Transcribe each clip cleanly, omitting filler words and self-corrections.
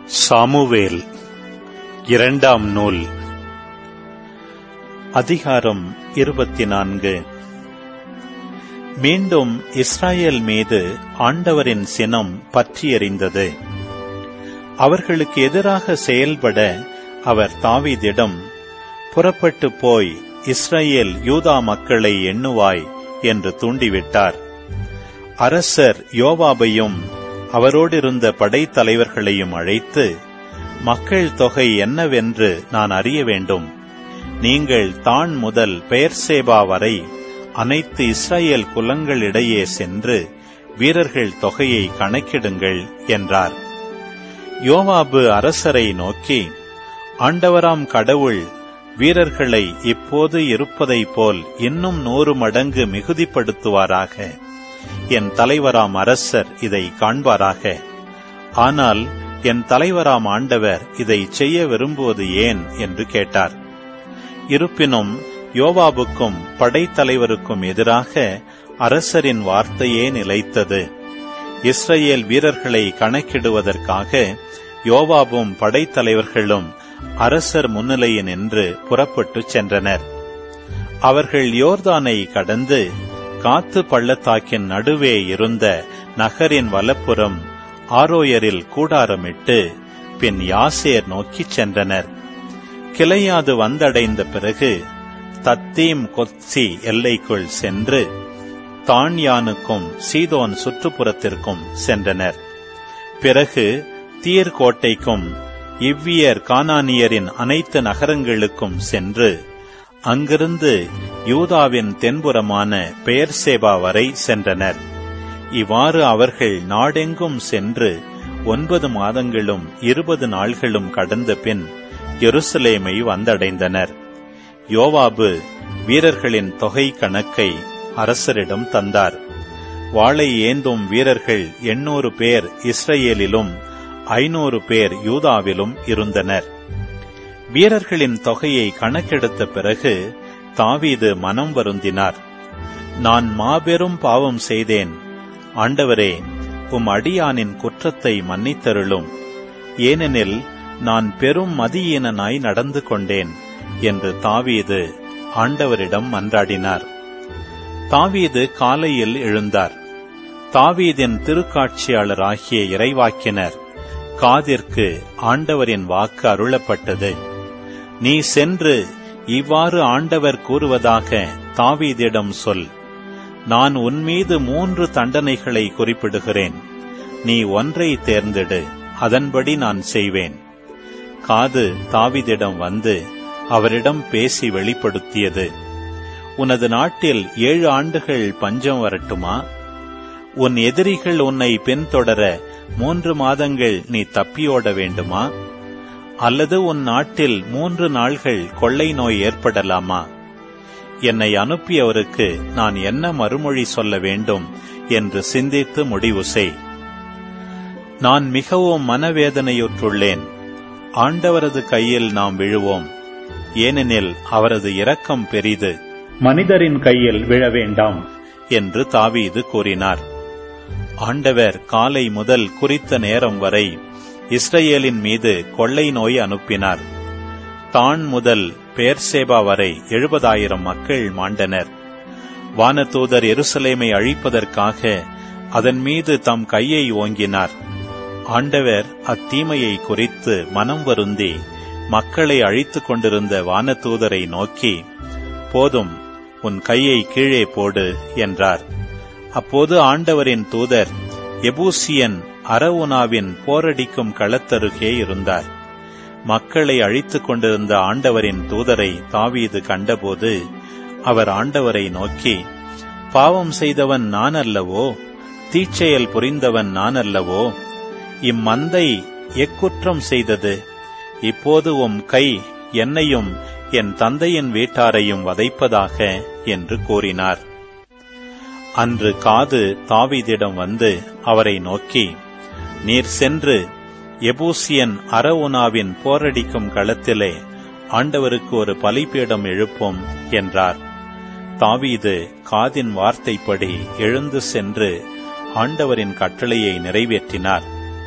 Samuel இரண்டாம் நூல் அதிகாரம் 24. மீண்டும் இஸ்ராயேல் மீது ஆண்டவரின் சினம் பற்றி எரிந்தது. அவர்களுக்கு எதிராக செயல்பட அவர் தாவீதிடம், புறப்பட்டு போய் இஸ்ரவேல் யூதா மக்களை எண்ணுவாய் என்று தூண்டிவிட்டார். அரசர் யோவாபையும் அவரோடிருந்த படைத்தலைவர்களையும் அழைத்து, மக்கள் தொகை என்னவென்று நான் அறிய வேண்டும். நீங்கள் தான் முதல் பெயர்சேபா வரை அனைத்து இஸ்ரவேல் குலங்களிடையே சென்று வீரர்கள் தொகையை கணக்கிடுங்கள் என்றார். யோவாபு அரசரை நோக்கி, ஆண்டவராம் கடவுள் வீரர்களை இப்போது இருப்பதைப் போல் இன்னும் 100 மடங்கு மிகுதிப்படுத்துவாராக. என் தலைவராம் அரசர் இதை காண்பாராக. ஆனால் என் தலைவராம் ஆண்டவர் இதை செய்ய விரும்புவது ஏன் என்று கேட்டார். இருப்பினும் யோவாபுக்கும் படைத்தலைவருக்கும் எதிராக அரசரின் வார்த்தையே நிலைத்தது. இஸ்ரவேல் வீரர்களை கணக்கிடுவதற்காக யோவாபும் படைத்தலைவர்களும் அரசர் முன்னிலையில் நின்று புறப்பட்டுச் சென்றனர். அவர்கள் யோர்தானை கடந்து காத்து பள்ளத்தாக்கின் நடுவே இருந்த நகரின் வலப்புறம் ஆரோயரில் கூடாரமிட்டு பின் யாசேர் நோக்கிச் சென்றனர். கிளையாது வந்தடைந்த பிறகு தத்தீம் கொத்சி எல்லைக்குள் சென்று தான்யானுக்கும் சீதோன் சுற்றுப்புறத்திற்கும் சென்றனர். பிறகு தீர் கோட்டைக்கும் இவ்வியர் கானானியரின் அனைத்து நகரங்களுக்கும் சென்று அங்கிருந்து யூதாவின் தென்புறமான பெயர்சேபா வரை சென்றனர். இவ்வாறு அவர்கள் நாடெங்கும் சென்று 9 மாதங்களும் 20 நாள்களும் கடந்த பின் எருசலேமை வந்தடைந்தனர். யோவாபு வீரர்களின் தொகை கணக்கை அரசரிடம் தந்தார். வாளை ஏந்தும் வீரர்கள் 800 பேர் இஸ்ரவேலிலும் 500 பேர் யூதாவிலும் இருந்தனர். வீரர்களின் தொகையை கணக்கெடுத்த பிறகு தாவீது மனம் வருந்தினார். நான் மாபெரும் பாவம் செய்தேன். ஆண்டவரே, உம் அடியானின் குற்றத்தை மன்னித்தருளும். ஏனெனில் நான் பெரும் மதியீனனாய் நடந்து கொண்டேன் என்று தாவீது ஆண்டவரிடம் மன்றாடினார். தாவீது காலையில் எழுந்தார். தாவீதின் திருக்காட்சியாளராகிய இறைவாக்கினர் காதிற்கு ஆண்டவரின் வாக்கு அருளப்பட்டது. நீ சென்று இவ்வாறு ஆண்டவர் கூறுவதாக தாவீதிடம் சொல். நான் உன்மீது 3 தண்டனைகளை குறிப்பிடுகிறேன். நீ ஒன்றை தேர்ந்தெடு, அதன்படி நான் செய்வேன். காது தாவீதிடம் வந்து அவரிடம் பேசி வெளிப்படுத்தியது. உனது நாட்டில் 7 ஆண்டுகள் பஞ்சம் வரட்டுமா? உன் எதிரிகள் உன்னை பின்தொடர 3 மாதங்கள் நீ தப்பியோட வேண்டுமா? அல்லது உன் நாட்டில் 3 நாள்கள் கொள்ளை நோய் ஏற்படலாமா? என்னை அனுப்பியவருக்கு நான் என்ன மறுமொழி சொல்ல வேண்டும் என்று சிந்தித்து முடிவு செய். நான் மிகவும் மனவேதனையுற்றுள்ளேன். ஆண்டவரது கையில் நாம் விழுவோம். ஏனெனில் அவரது இரக்கம் பெரிது. மனிதரின் கையில் விழ வேண்டாம் என்று தாவீது கூறினார். ஆண்டவர் காலை முதல் குறித்த நேரம் வரை இஸ்ரவேலின் மீது கொள்ளை நோய் அனுப்பினார். தான் முதல் பெயர்சேபா வரை 70,000 மக்கள் மாண்டனர். வானதூதர் எருசலேமை அழிப்பதற்காக அதன் மீது தம் கையை ஓங்கினார். ஆண்டவர் அத்தீமையை குறித்து மனம் வருந்தி மக்களை அழித்துக் கொண்டிருந்த வானதூதரை நோக்கி, போதும், உன் கையை கீழே போடு என்றார். அப்போது ஆண்டவரின் தூதர் எபூசியன் அரவுனாவின் போரடிக்கும் களத்தருகே இருந்தார். மக்களை அழித்துக் கொண்டிருந்த ஆண்டவரின் தூதரை தாவீது கண்டபோது அவர் ஆண்டவரை நோக்கி, பாவம் செய்தவன் நான் அல்லவோ? தீச்செயல் புரிந்தவன் நான் அல்லவோ? இம்மந்தை எக்குற்றம் செய்தது? இப்போது உம் கை என்னையும் என் தந்தையின் வீட்டாரையும் வதைப்பதாக என்று கூறினார். அன்று காது தாவீதிடம் வந்து அவரை நோக்கி, நீர் சென்று எபூசியன் அரவுனாவின் போரடிக்கும் களத்திலே ஆண்டவருக்கு ஒரு பலிபீடம் எழுப்பும் என்றார். தாவீது காதின் வார்த்தைப்படி எழுந்து சென்று ஆண்டவரின் கட்டளையை நிறைவேற்றினார்.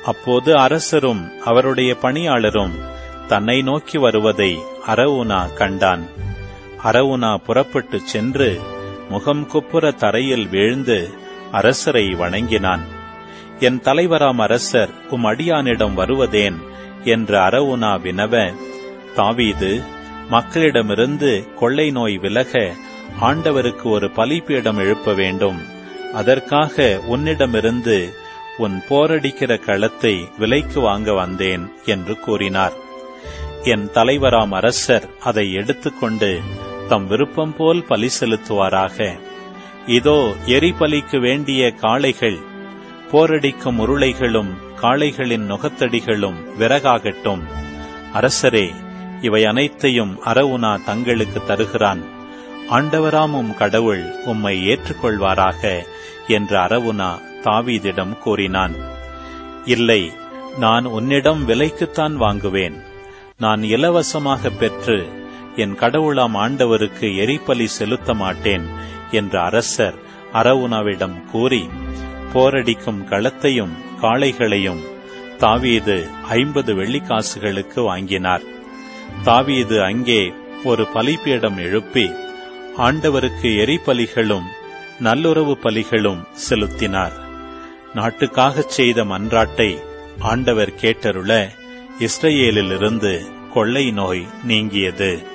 அப்போது அரசரும் அவருடைய பணியாளரும் தன்னை நோக்கி வருவதை அரவுனா கண்டான். அரவுனா புறப்பட்டுச் சென்று முகம் குப்புற தரையில் வீழ்ந்து அரசரை வணங்கினான். என் தலைவராம் அரசர் உம் அடியானிடம் வருவதேன் என்று அரவுனா வினவ, தாவீது, மக்களிடமிருந்து கொள்ளை நோய் விலக ஆண்டவருக்கு ஒரு பலிபீடம் எழுப்ப வேண்டும். அதற்காக உன்னிடமிருந்து உன் போரடிக்கிற களத்தை விலைக்கு வாங்க வந்தேன் என்று கூறினார். என் தலைவராம் அரசர் அதை எடுத்துக்கொண்டு தம் விருப்பம் போல் பலி செலுத்துவாராக. இதோ எரிபலிக்கு வேண்டிய காளைகள், போரடிக்கும் உருளைகளும் காளைகளின் நுகத்தடிகளும் விறகாகட்டும். அரசரே, இவை அனைத்தையும் அரவுனா தங்களுக்கு தருகிறான். ஆண்டவராம் உம் கடவுள் உம்மை ஏற்றுக்கொள்வாராக என்று அரவுனா தாவீதிடம் கூறினான். இல்லை, நான் உன்னிடம் விலைக்குத்தான் வாங்குவேன். நான் இலவசமாக பெற்று என் கடவுளாம் ஆண்டவருக்கு எரிபலி செலுத்த மாட்டேன் என்று அரசர் அரவுனாவிடம் கூறி போரடிக்கும் களத்தையும் காளைகளையும் தாவீது 50 வெள்ளிக்காசுகளுக்கு வாங்கினார். தாவீது அங்கே ஒரு பலிபீடம் எழுப்பி ஆண்டவருக்கு எரிபலிகளும் நல்லுறவு பலிகளும் செலுத்தினார். நாட்டுக்காகச் செய்த மன்றாட்டை ஆண்டவர் கேட்டருள இஸ்ரவேலிலிருந்து கொள்ளை நோய் நீங்கியது.